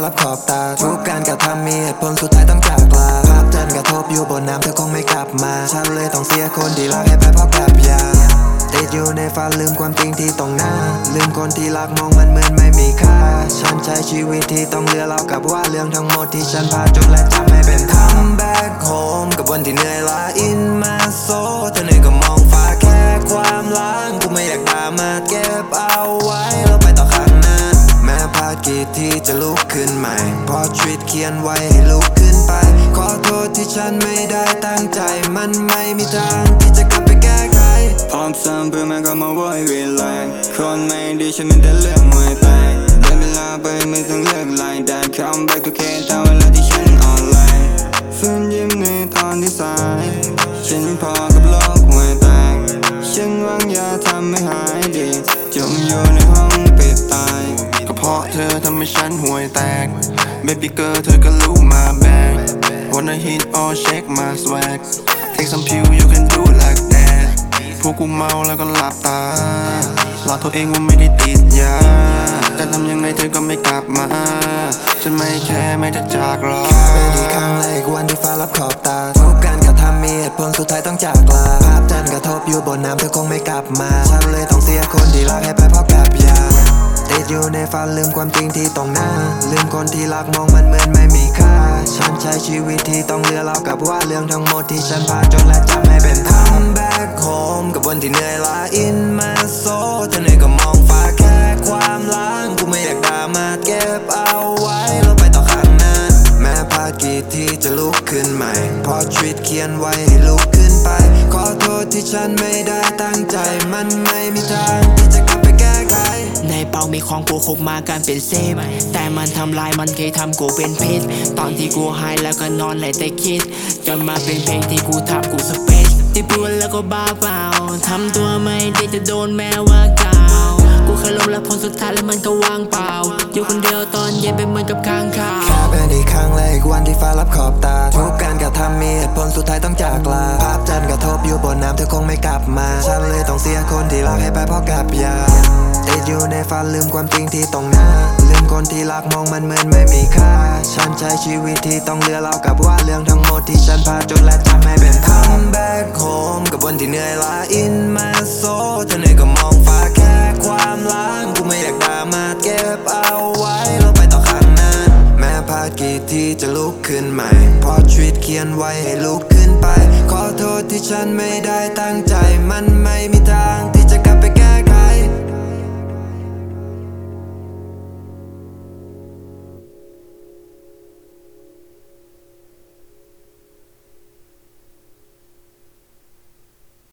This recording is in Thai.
รับขอบตาทุกการกระทำมีเหตุผลสุดท้ายต้องจากลาภาพจันทร์กระทบอยู่บนน้ำเธอคงไม่กลับมาฉันเลยต้องเสียคนที่รักให้ไปเพราะกับยาติดอยู่ในฝันลืมความจริงที่ตรงหน้าลืมคนที่รักมองมันเหมือนไม่มีค่าฉันใช้ชีวิตที่ต้องเหลือเล่ากับว่าเรื่องทั้งหมดที่ฉันพลาดจนและจำไม่เป็นทำ back home กับวันที่เหนื่อยล้า in my soul เธอเหนื่อยก็มองฟ้าแค่ความล้างกูไม่อยากด่ามาเก็บเอาไว้แล้วไปต่อข้างหน้าแม้พลาดกี่ทีจะลุกขึ้นใหม่เพราะชีวิตเขียนไว้ให้ลุกขึ้นไปขอโทษที่ฉันไม่ได้ตั้งใจมันไม่มีทางที่จะกลับไปแก้ไขพร้อมซ้ำเพื่อมันก็มาโวยเวลาคนไม่ดีฉันไม่ได้เลือกมวยแตกเดินเวลาไปไม่ต้องเลือกลายแต่ come back to K ตามเวลาที่ฉันออนไลน์ฟื้นยิ้มในตอนที่สายฉันพอกับโลกมวยแตกฉันหวังอย่าทำให้หายดีจมอยู่ในห้องปิดตายก็เพราะเธอทำให้ฉันห่วยแตก Baby girl เธอก็รู้มาแบก Wanna hit or shake my swag Take some pill you can do like that พวกกูเมาแล้วก็หลับตาหลอกตัวเองว่าไม่ได้ติดยาแต่ทำยังไงเธอก็ไม่กลับมาฉันไม่แค่ไม่จะจากหรอกเป็นอีกครั้งและอีกวันที่ฟ้ารับขอบตาทุกการกระทำมีเหตุผลสุดท้ายต้องจากลาภาพจันทร์กระทบอยู่บนน้ำเธอคงไม่กลับมาฉันเลยต้องเสียคนที่รักให้ไปเพราะกับยาติดอยู่ในฝันลืมความจริงที่ตรงหน้าลืมคนที่รักมองมันเหมือนไม่มีค่าฉันใช้ชีวิตที่ต้องเหลือเล่ากับว่าเรื่องทั้งหมดที่ฉันพลาดจนและจำไม่เป็นทำ back home กับวันที่เหนื่อยล้า in my soul เธอเหนื่อยก็มองฟ้าแค่ความล้างกูไม่อยากด่ามาเก็บเอาไว้แล้วไปต่อข้างหน้าแม้พลาดกี่ทีจะลุกขึ้นใหม่เพราะชีวิตเขียนไว้ให้ลุกขึ้นไปขอโทษที่ฉันไม่ได้ตั้งใจมันไม่มีทางที่จะกลับไปแก้ไขในเป้ามีของกูคุกมาการเป็นเซฟแต่มันทำลายมันเคยทำกูเป็นพิษตอนที่กูหายแล้วก็นอนเลยแต่คิดจนมาเป็นเพลงที่กูทำกูสเปซที่พูดแล้วก็บ้าเปล่าทำตัวไม่ดีจะโดนแม้ว่ากล่าวกูเคยล้มแล้วผลสุดท้ายแล้วมันก็ว่างเปล่าอยู่คนเดียวตอนเย็นเป็นเหมือนกับค้างคาวแค่เป็นอีกครั้งและอีกวันที่ฟ้ารับขอบตาทุกการกระทำมีเหตุผลสุดท้ายต้องจากลาภาพจันทร์กระทบอยู่บนน้ำเธอคงไม่กลับมาฉันเลยต้องเสียคนที่รักให้ไปเพราะกับยาติดอยู่ในฝันลืมความจริงที่ตรงหน้าลืมคนที่รักมองมันเหมือนไม่มีค่าฉันใช้ชีวิตที่ต้องเหลือเล่ากับว่าเรื่องทั้งหมดที่ฉันพลาดจนและจำไม่เป็นทำ back home กับวันที่เหนื่อยล้า in my soul เธอเหนื่อยก็มองฟ้าแค่ความล้างกูไม่อยากด่ามาเก็บเอาไว้แล้วไปต่อข้างหน้าแม้พลาดกี่ทีจะลุกขึ้นใหม่เพราะชีวิตเขียนไว้ให้ลุกขึ้นไปขอโทษที่ฉันไม่ได้ตั้งใจมันไม่มีทาง